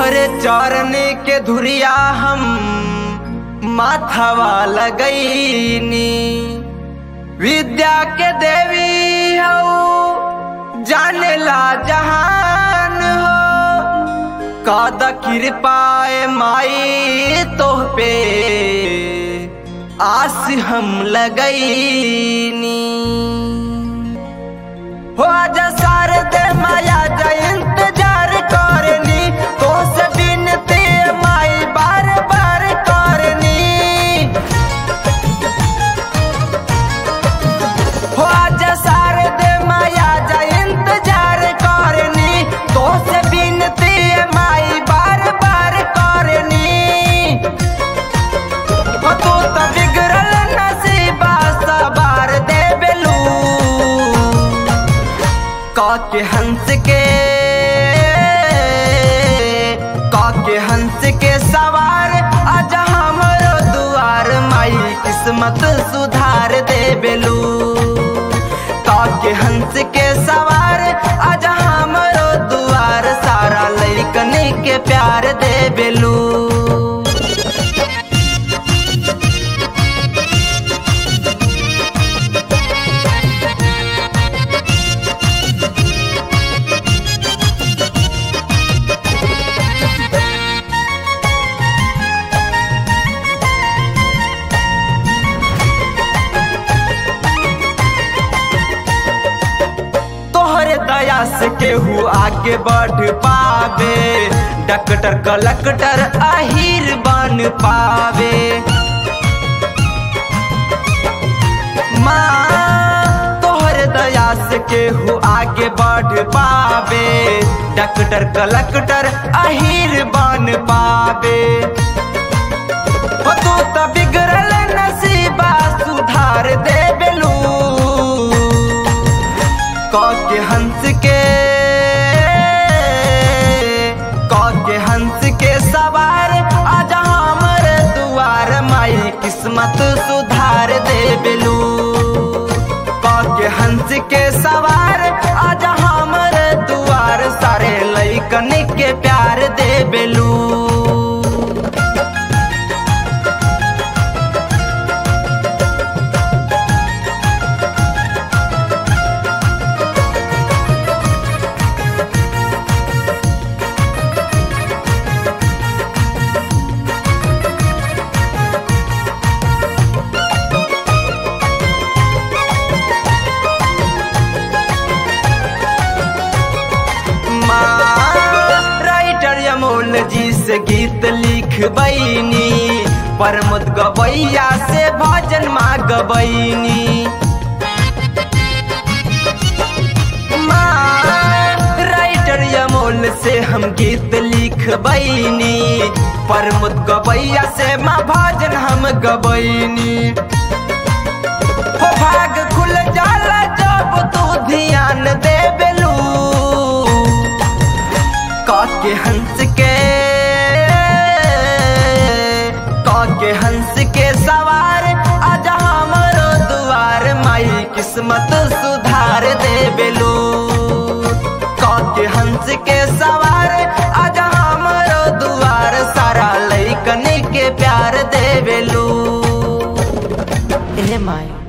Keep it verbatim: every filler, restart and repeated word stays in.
तोहरे चरण के धुरिया हम माथवा लगैनी। विद्या के देवी हो जाने ला जहान हो, काद कृपाए माई तोह पे आस हम लगैनी। हो आजा शारदे माया जा इंतजार करनी, तो से बिनती माई बार बार करनी। हो आजा शारदे माया जा इंतजार करनी, तो से बिनती माई बार बार करनी। हो तू तो बिगड़ल नसीबा सवार दे बेलू, काके हंस के काके हंस के सवार आजा हमरो दुआर माई किस्मत सुधार दे बेलू। काके हंस के सवार आजा हमरो दुआर सारा लइकन के प्यार दे बेलू। दया से केहू आगे बढ़ पावे, डॉक्टर कलेक्टर अहीर बन पावे। माँ तोहर दया से केहू आगे बढ़ पावे, डॉक्टर कलेक्टर अहीर बन पावे। हो तू तो बिगड़ल नसीबा सुधार दे बेलू, काके हंस के काके हंस के सवार आजा हमर दुआर माई किस्मत सुधार दे बेलू। काके हंस के सवार आजा हमर दुआर सारे लइकन के प्यार दे बेलू। अमोल जी से गीत लिखबैनी, प्रमोद गवैया से भजन माँ गवैनी। राइटर अमोल से हम गीत लिखबैनी, प्रमोद गवैया से माँ भजन हम गवैनी। हो भाग खुल जाला जब तू ध्यान दे बेलू, काके हंस के काके हंस के सवार आजा हमरो दुआर माई किस्मत सुधार दे बेलू। काके हंस के सवार आजा हमरो दुआर सारा लइकन के प्यार दे बेलू। ए माई